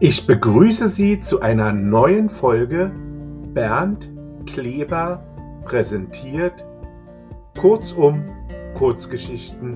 Ich begrüße Sie zu einer neuen Folge Bernd Kleber präsentiert Kurzum Kurzgeschichten.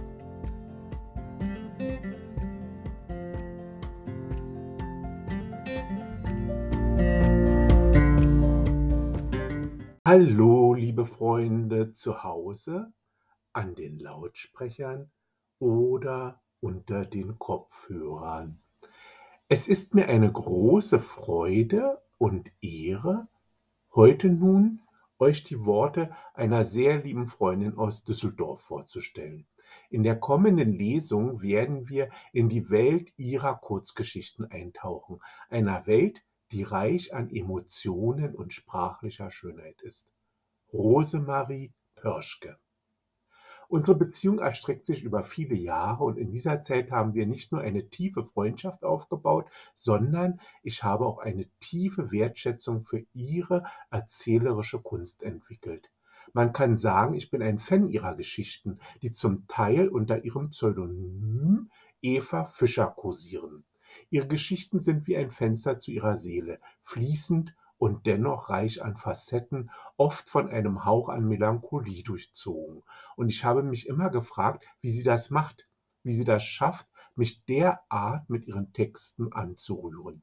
Hallo, liebe Freunde zu Hause, an den Lautsprechern oder unter den Kopfhörern. Es ist mir eine große Freude und Ehre, heute nun euch die Worte einer sehr lieben Freundin aus Düsseldorf vorzustellen. In der kommenden Lesung werden wir in die Welt ihrer Kurzgeschichten eintauchen, einer Welt, die reich an Emotionen und sprachlicher Schönheit ist. Rosemarie Pörschke. Unsere Beziehung erstreckt sich über viele Jahre und in dieser Zeit haben wir nicht nur eine tiefe Freundschaft aufgebaut, sondern ich habe auch eine tiefe Wertschätzung für ihre erzählerische Kunst entwickelt. Man kann sagen, ich bin ein Fan ihrer Geschichten, die zum Teil unter ihrem Pseudonym Eva Fischer kursieren. Ihre Geschichten sind wie ein Fenster zu ihrer Seele, fließend und dennoch reich an Facetten, oft von einem Hauch an Melancholie durchzogen. Und ich habe mich immer gefragt, wie sie das macht, wie sie das schafft, mich derart mit ihren Texten anzurühren.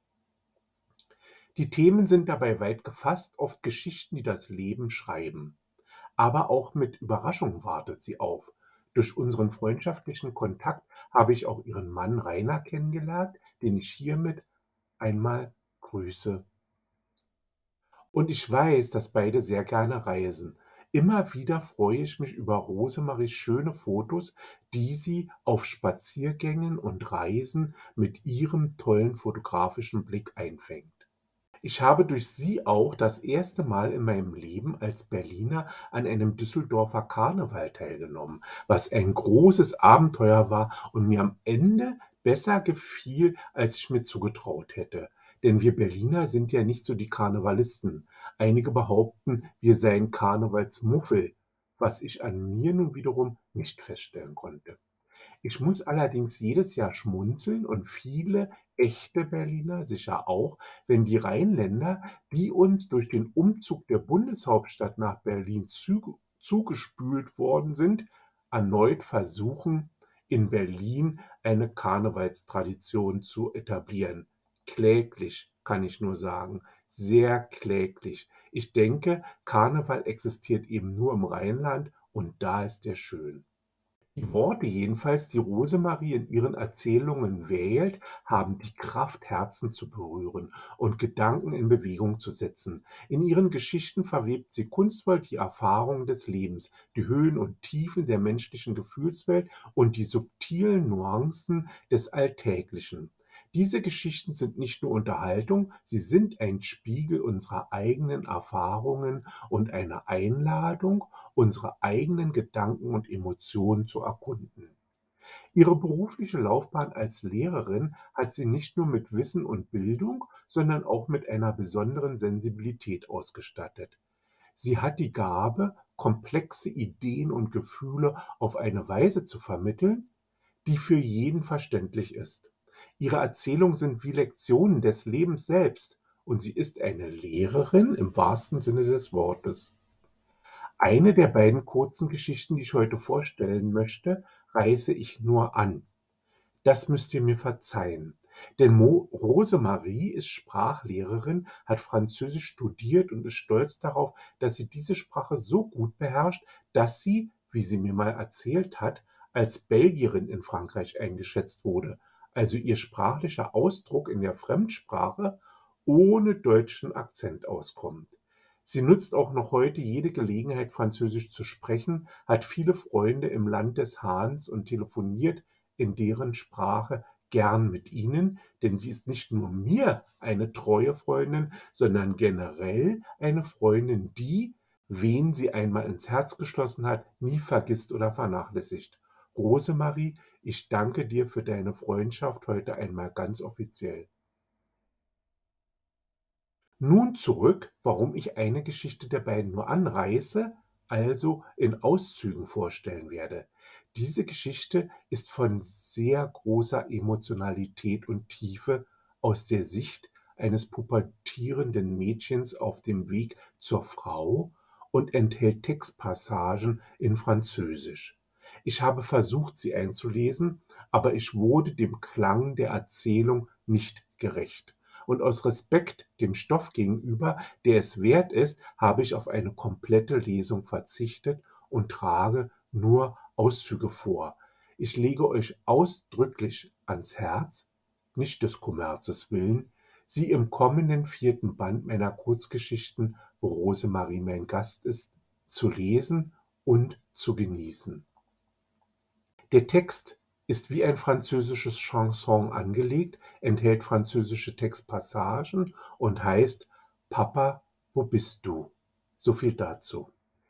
Die Themen sind dabei weit gefasst, oft Geschichten, die das Leben schreiben. Aber auch mit Überraschungen wartet sie auf. Durch unseren freundschaftlichen Kontakt habe ich auch ihren Mann Rainer kennengelernt, den ich hiermit einmal grüße. Und ich weiß, dass beide sehr gerne reisen. Immer wieder freue ich mich über Rosemaries schöne Fotos, die sie auf Spaziergängen und Reisen mit ihrem tollen fotografischen Blick einfängt. Ich habe durch sie auch das erste Mal in meinem Leben als Berliner an einem Düsseldorfer Karneval teilgenommen, was ein großes Abenteuer war und mir am Ende besser gefiel, als ich mir zugetraut hätte. Denn wir Berliner sind ja nicht so die Karnevalisten. Einige behaupten, wir seien Karnevalsmuffel, was ich an mir nun wiederum nicht feststellen konnte. Ich muss allerdings jedes Jahr schmunzeln und viele echte Berliner sicher auch, wenn die Rheinländer, die uns durch den Umzug der Bundeshauptstadt nach Berlin zugespült worden sind, erneut versuchen, in Berlin eine Karnevalstradition zu etablieren. Kläglich, kann ich nur sagen, sehr kläglich. Ich denke, Karneval existiert eben nur im Rheinland und da ist er schön. Die Worte jedenfalls, die Rosemarie in ihren Erzählungen wählt, haben die Kraft, Herzen zu berühren und Gedanken in Bewegung zu setzen. In ihren Geschichten verwebt sie kunstvoll die Erfahrungen des Lebens, die Höhen und Tiefen der menschlichen Gefühlswelt und die subtilen Nuancen des Alltäglichen. Diese Geschichten sind nicht nur Unterhaltung, sie sind ein Spiegel unserer eigenen Erfahrungen und eine Einladung, unsere eigenen Gedanken und Emotionen zu erkunden. Ihre berufliche Laufbahn als Lehrerin hat sie nicht nur mit Wissen und Bildung, sondern auch mit einer besonderen Sensibilität ausgestattet. Sie hat die Gabe, komplexe Ideen und Gefühle auf eine Weise zu vermitteln, die für jeden verständlich ist. Ihre Erzählungen sind wie Lektionen des Lebens selbst und sie ist eine Lehrerin im wahrsten Sinne des Wortes. Eine der beiden kurzen Geschichten, die ich heute vorstellen möchte, reiße ich nur an. Das müsst ihr mir verzeihen. Denn Rosemarie ist Sprachlehrerin, hat Französisch studiert und ist stolz darauf, dass sie diese Sprache so gut beherrscht, dass sie, wie sie mir mal erzählt hat, als Belgierin in Frankreich eingeschätzt wurde. Also ihr sprachlicher Ausdruck in der Fremdsprache ohne deutschen Akzent auskommt. Sie nutzt auch noch heute jede Gelegenheit, Französisch zu sprechen, hat viele Freunde im Land des Hahns und telefoniert in deren Sprache gern mit ihnen, denn sie ist nicht nur mir eine treue Freundin, sondern generell eine Freundin, die, wen sie einmal ins Herz geschlossen hat, nie vergisst oder vernachlässigt. Rosemarie, ich danke dir für deine Freundschaft heute einmal ganz offiziell. Nun zurück, warum ich eine Geschichte der beiden nur anreiße, also in Auszügen vorstellen werde. Diese Geschichte ist von sehr großer Emotionalität und Tiefe, aus der Sicht eines pubertierenden Mädchens auf dem Weg zur Frau und enthält Textpassagen in Französisch. Ich habe versucht, sie einzulesen, aber ich wurde dem Klang der Erzählung nicht gerecht. Und aus Respekt dem Stoff gegenüber, der es wert ist, habe ich auf eine komplette Lesung verzichtet und trage nur Auszüge vor. Ich lege euch ausdrücklich ans Herz, nicht des Kommerzes willen, sie im kommenden 4. Band meiner Kurzgeschichten, wo Rosemarie mein Gast ist, zu lesen und zu genießen. Der Text ist wie ein französisches Chanson angelegt, enthält französische Textpassagen und heißt »Papa, wo bist du?« So viel dazu.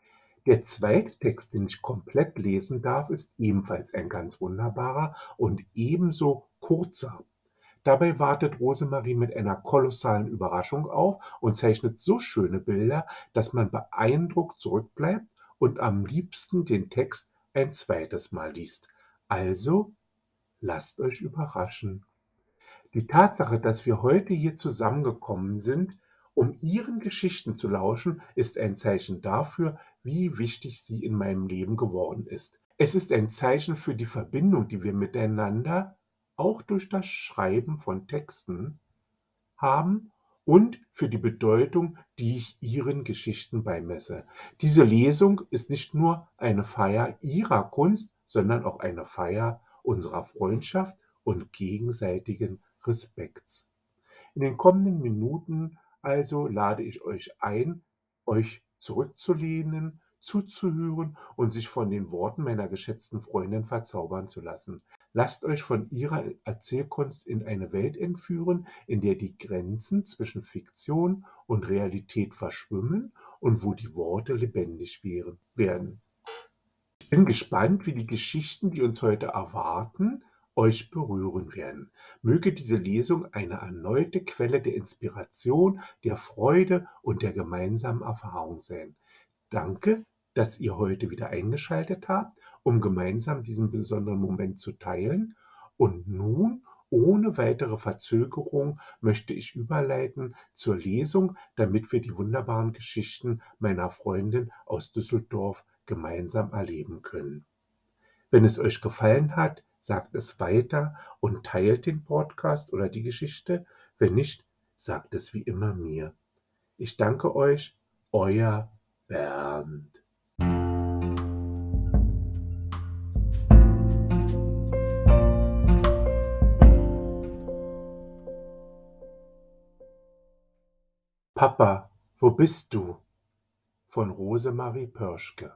Der zweite Text, den ich komplett lesen darf, ist ebenfalls ein ganz wunderbarer und ebenso kurzer. Dabei wartet Rosemarie mit einer kolossalen Überraschung auf und zeichnet so schöne Bilder, dass man beeindruckt zurückbleibt und am liebsten den Text ein zweites Mal liest. Also, lasst euch überraschen. Die Tatsache, dass wir heute hier zusammengekommen sind, um Ihren Geschichten zu lauschen, ist ein Zeichen dafür, wie wichtig sie in meinem Leben geworden ist. Es ist ein Zeichen für die Verbindung, die wir miteinander, auch durch das Schreiben von Texten, haben und für die Bedeutung, die ich Ihren Geschichten beimesse. Diese Lesung ist nicht nur eine Feier Ihrer Kunst, sondern auch eine Feier unserer Freundschaft und gegenseitigen Respekts. In den kommenden Minuten also lade ich euch ein, euch zurückzulehnen, zuzuhören und sich von den Worten meiner geschätzten Freundin verzaubern zu lassen. Lasst euch von ihrer Erzählkunst in eine Welt entführen, in der die Grenzen zwischen Fiktion und Realität verschwimmen und wo die Worte lebendig werden. Ich bin gespannt, wie die Geschichten, die uns heute erwarten, euch berühren werden. Möge diese Lesung eine erneute Quelle der Inspiration, der Freude und der gemeinsamen Erfahrung sein. Danke, dass ihr heute wieder eingeschaltet habt, um gemeinsam diesen besonderen Moment zu teilen. Und nun, ohne weitere Verzögerung, möchte ich überleiten zur Lesung, damit wir die wunderbaren Geschichten meiner Freundin aus Düsseldorf gemeinsam erleben können. Wenn es euch gefallen hat, sagt es weiter und teilt den Podcast oder die Geschichte. Wenn nicht, sagt es wie immer mir. Ich danke euch, euer Bernd. Papa, wo bist du? Von Rosemarie Pörschke.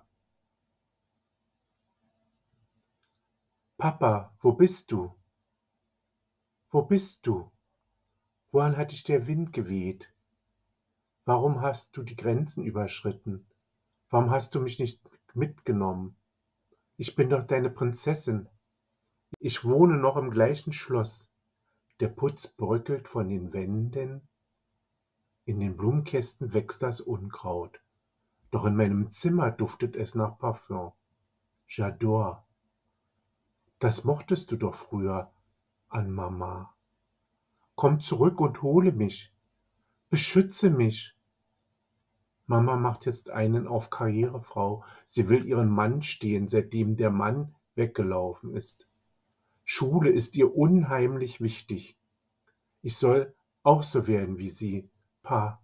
Papa, wo bist du? Wo bist du? Wohin hat dich der Wind geweht? Warum hast du die Grenzen überschritten? Warum hast du mich nicht mitgenommen? Ich bin doch deine Prinzessin. Ich wohne noch im gleichen Schloss. Der Putz bröckelt von den Wänden. In den Blumenkästen wächst das Unkraut. Doch in meinem Zimmer duftet es nach Parfum. J'adore. Das mochtest du doch früher an Mama. Komm zurück und hole mich. Beschütze mich. Mama macht jetzt einen auf Karrierefrau. Sie will ihren Mann stehen, seitdem der Mann weggelaufen ist. Schule ist ihr unheimlich wichtig. Ich soll auch so werden wie sie, Pa.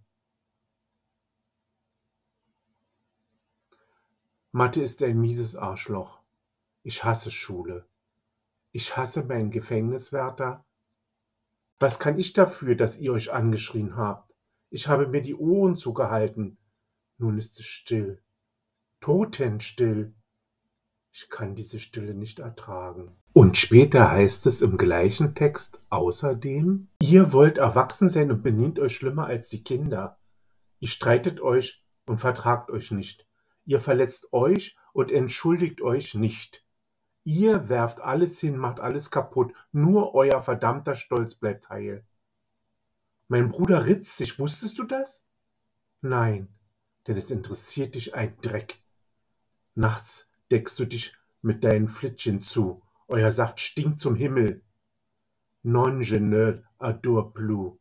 Mathe ist ein mieses Arschloch. Ich hasse Schule. Ich hasse meinen Gefängniswärter. Was kann ich dafür, dass ihr euch angeschrien habt? Ich habe mir die Ohren zugehalten. Nun ist es still. Totenstill. Ich kann diese Stille nicht ertragen. Und später heißt es im gleichen Text außerdem: Ihr wollt erwachsen sein und benehmt euch schlimmer als die Kinder. Ihr streitet euch und vertragt euch nicht. Ihr verletzt euch und entschuldigt euch nicht. Ihr werft alles hin, macht alles kaputt. Nur euer verdammter Stolz bleibt heil. Mein Bruder ritzt sich. Wusstest du das? Nein, denn es interessiert dich ein Dreck. Nachts deckst du dich mit deinen Flittchen zu. Euer Saft stinkt zum Himmel. Non je ne adore plus.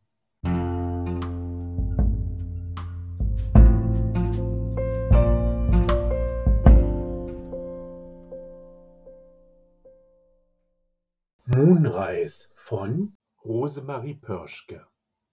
Moonrise von Rosemarie Pörschke.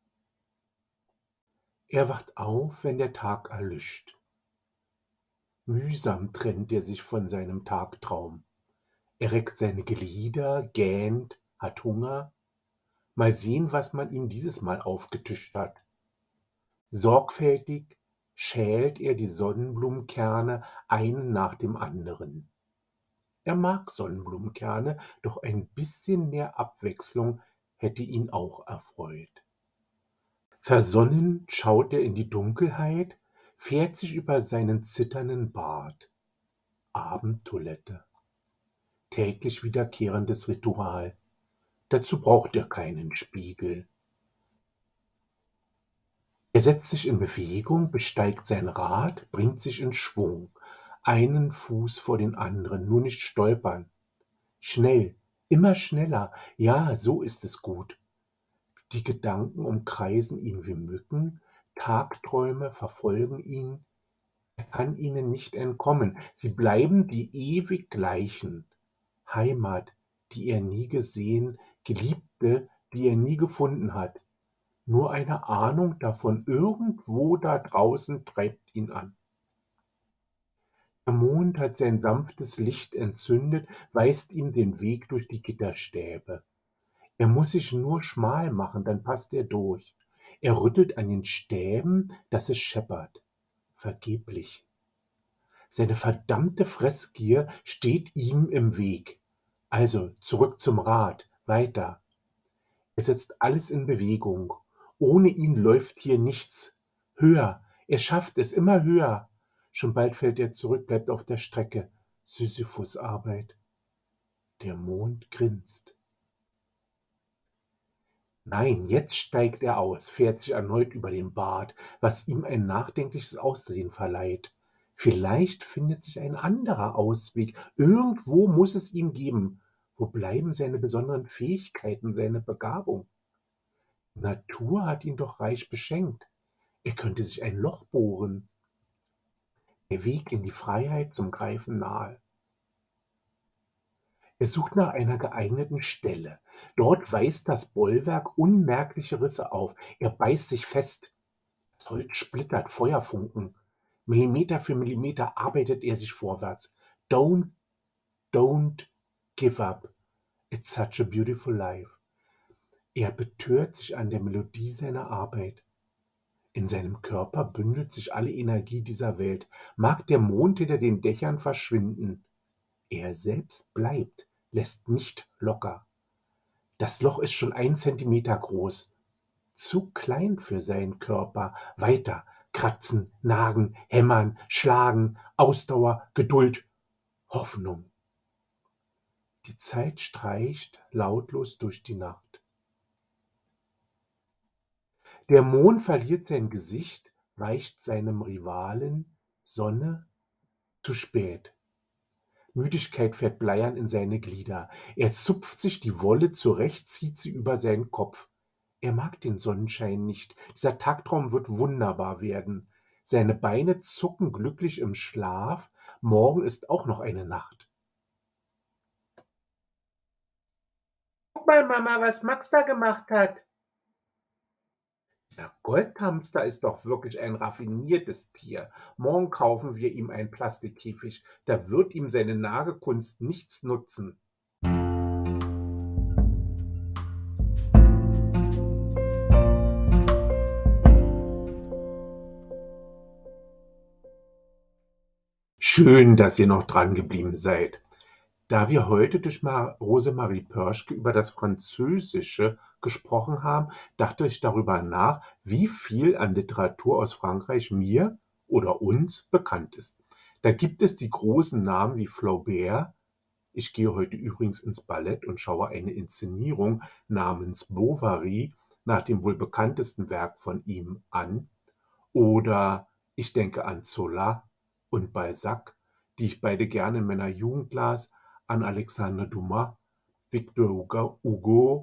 Er wacht auf, wenn der Tag erlischt. Mühsam trennt er sich von seinem Tagtraum. Er reckt seine Glieder, gähnt, hat Hunger. Mal sehen, was man ihm dieses Mal aufgetischt hat. Sorgfältig schält er die Sonnenblumenkerne einen nach dem anderen. Er mag Sonnenblumenkerne, doch ein bisschen mehr Abwechslung hätte ihn auch erfreut. Versonnen schaut er in die Dunkelheit, fährt sich über seinen zitternden Bart. Abendtoilette. Täglich wiederkehrendes Ritual. Dazu braucht er keinen Spiegel. Er setzt sich in Bewegung, besteigt sein Rad, bringt sich in Schwung. Einen Fuß vor den anderen, nur nicht stolpern. Schnell, immer schneller, ja, so ist es gut. Die Gedanken umkreisen ihn wie Mücken, Tagträume verfolgen ihn, er kann ihnen nicht entkommen, sie bleiben die ewig gleichen. Heimat, die er nie gesehen, Geliebte, die er nie gefunden hat. Nur eine Ahnung davon, irgendwo da draußen treibt ihn an. Der Mond hat sein sanftes Licht entzündet, weist ihm den Weg durch die Gitterstäbe. Er muss sich nur schmal machen, dann passt er durch. Er rüttelt an den Stäben, dass es scheppert. Vergeblich. Seine verdammte Fressgier steht ihm im Weg. Also zurück zum Rad, weiter. Er setzt alles in Bewegung. Ohne ihn läuft hier nichts. Höher, er schafft es immer höher. Schon bald fällt er zurück, bleibt auf der Strecke. Sisyphusarbeit. Der Mond grinst. Nein, jetzt steigt er aus, fährt sich erneut über den Bart, was ihm ein nachdenkliches Aussehen verleiht. Vielleicht findet sich ein anderer Ausweg. Irgendwo muss es ihn geben. Wo bleiben seine besonderen Fähigkeiten, seine Begabung? Die Natur hat ihn doch reich beschenkt. Er könnte sich ein Loch bohren. Der Weg in die Freiheit zum Greifen nahe. Er sucht nach einer geeigneten Stelle. Dort weist das Bollwerk unmerkliche Risse auf. Er beißt sich fest. Das Holz splittert, Feuerfunken. Millimeter für Millimeter arbeitet er sich vorwärts. Don't give up. It's such a beautiful life. Er betört sich an der Melodie seiner Arbeit. In seinem Körper bündelt sich alle Energie dieser Welt. Mag der Mond hinter den Dächern verschwinden. Er selbst bleibt, lässt nicht locker. Das Loch ist schon 1 Zentimeter groß. Zu klein für seinen Körper. Weiter. Kratzen, nagen, hämmern, schlagen, Ausdauer, Geduld, Hoffnung. Die Zeit streicht lautlos durch die Nacht. Der Mond verliert sein Gesicht, weicht seinem Rivalen, Sonne, zu spät. Müdigkeit fährt bleiern in seine Glieder. Er zupft sich die Wolle zurecht, zieht sie über seinen Kopf. Er mag den Sonnenschein nicht. Dieser Tagtraum wird wunderbar werden. Seine Beine zucken glücklich im Schlaf. Morgen ist auch noch eine Nacht. Guck mal, Mama, was Max da gemacht hat. Dieser Goldhamster ist doch wirklich ein raffiniertes Tier. Morgen kaufen wir ihm einen Plastikkäfig. Da wird ihm seine Nagelkunst nichts nutzen. Schön, dass ihr noch dran geblieben seid. Da wir heute durch Rosemarie Pörschke über das Französische gesprochen haben, dachte ich darüber nach, wie viel an Literatur aus Frankreich mir oder uns bekannt ist. Da gibt es die großen Namen wie Flaubert. Ich gehe heute übrigens ins Ballett und schaue eine Inszenierung namens Bovary nach dem wohl bekanntesten Werk von ihm an. Oder ich denke an Zola und Balzac, die ich beide gerne in meiner Jugend las, an Alexandre Dumas, Victor Hugo,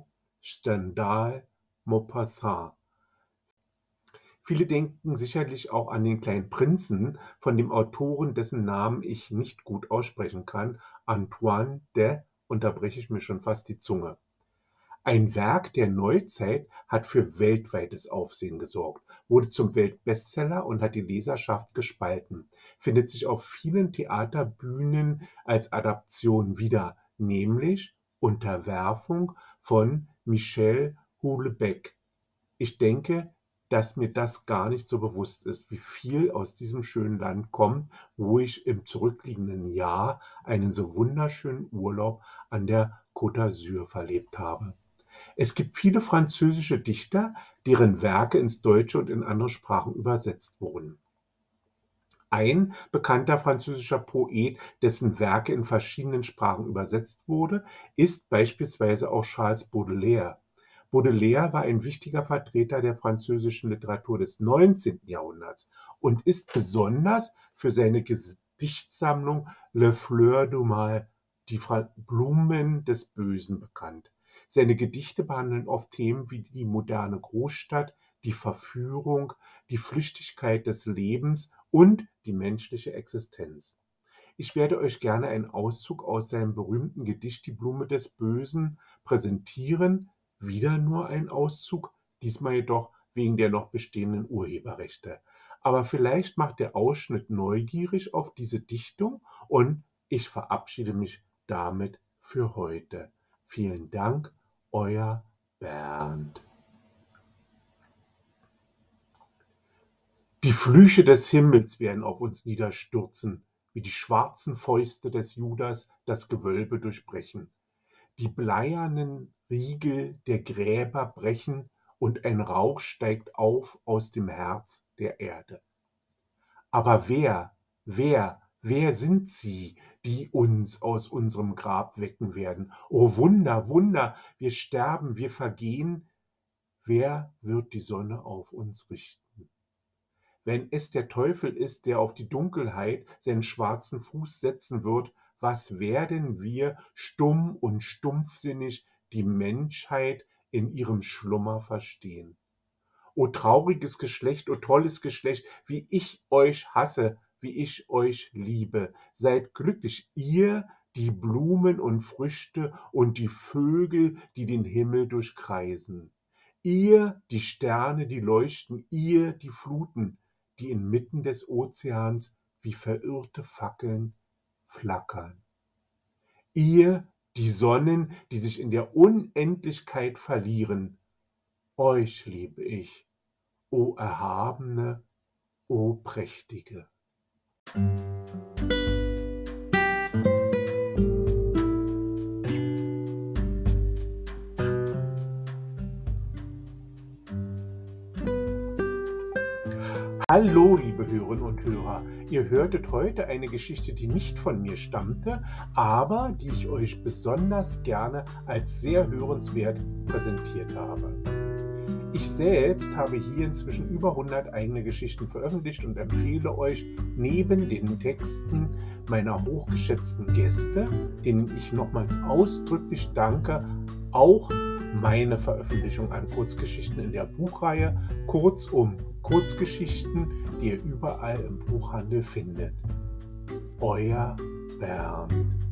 Stendhal, Maupassant. Viele denken sicherlich auch an den kleinen Prinzen von dem Autoren, dessen Namen ich nicht gut aussprechen kann, Antoine de, und da breche ich mir schon fast die Zunge. Ein Werk der Neuzeit hat für weltweites Aufsehen gesorgt, wurde zum Weltbestseller und hat die Leserschaft gespalten, findet sich auf vielen Theaterbühnen als Adaption wieder, nämlich Unterwerfung von Michel Houellebecq. Ich denke, dass mir das gar nicht so bewusst ist, wie viel aus diesem schönen Land kommt, wo ich im zurückliegenden Jahr einen so wunderschönen Urlaub an der Côte d'Azur verlebt habe. Es gibt viele französische Dichter, deren Werke ins Deutsche und in andere Sprachen übersetzt wurden. Ein bekannter französischer Poet, dessen Werke in verschiedenen Sprachen übersetzt wurde, ist beispielsweise auch Charles Baudelaire. Baudelaire war ein wichtiger Vertreter der französischen Literatur des 19. Jahrhunderts und ist besonders für seine Gedichtsammlung Le Fleur du Mal, die Blumen des Bösen, bekannt. Seine Gedichte behandeln oft Themen wie die moderne Großstadt, die Verführung, die Flüchtigkeit des Lebens und die menschliche Existenz. Ich werde euch gerne einen Auszug aus seinem berühmten Gedicht Die Blume des Bösen präsentieren. Wieder nur ein Auszug, diesmal jedoch wegen der noch bestehenden Urheberrechte. Aber vielleicht macht der Ausschnitt neugierig auf diese Dichtung und ich verabschiede mich damit für heute. Vielen Dank, euer Bernd. Die Flüche des Himmels werden auf uns niederstürzen, wie die schwarzen Fäuste des Judas das Gewölbe durchbrechen. Die bleiernen Riegel der Gräber brechen und ein Rauch steigt auf aus dem Herz der Erde. Aber wer sind sie, die uns aus unserem Grab wecken werden? O Wunder, Wunder, wir sterben, wir vergehen. Wer wird die Sonne auf uns richten? Wenn es der Teufel ist, der auf die Dunkelheit seinen schwarzen Fuß setzen wird, was werden wir, stumm und stumpfsinnig, die Menschheit in ihrem Schlummer verstehen? O trauriges Geschlecht, o tolles Geschlecht, wie ich euch hasse, wie ich euch liebe. Seid glücklich, ihr, die Blumen und Früchte und die Vögel, die den Himmel durchkreisen. Ihr, die Sterne, die leuchten, ihr, die Fluten, die inmitten des Ozeans wie verirrte Fackeln flackern. Ihr, die Sonnen, die sich in der Unendlichkeit verlieren, euch liebe ich, o Erhabene, o Prächtige. Hallo, liebe Hörerinnen und Hörer. Ihr hörtet heute eine Geschichte, die nicht von mir stammte, aber die ich euch besonders gerne als sehr hörenswert präsentiert habe. Ich selbst habe hier inzwischen über 100 eigene Geschichten veröffentlicht und empfehle euch neben den Texten meiner hochgeschätzten Gäste, denen ich nochmals ausdrücklich danke, auch meine Veröffentlichung an Kurzgeschichten in der Buchreihe, kurzum Kurzgeschichten, die ihr überall im Buchhandel findet. Euer Bernd.